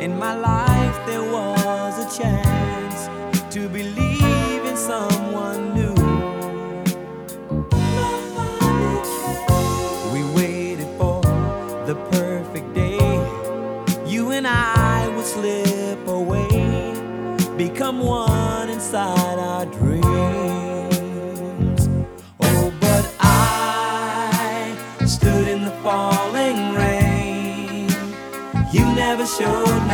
In my life there was a chance to believe in someone new. We waited for the perfect day. You and I would slip away, become one inside our dreams. Oh, but I stood in the falling rain. You never showed me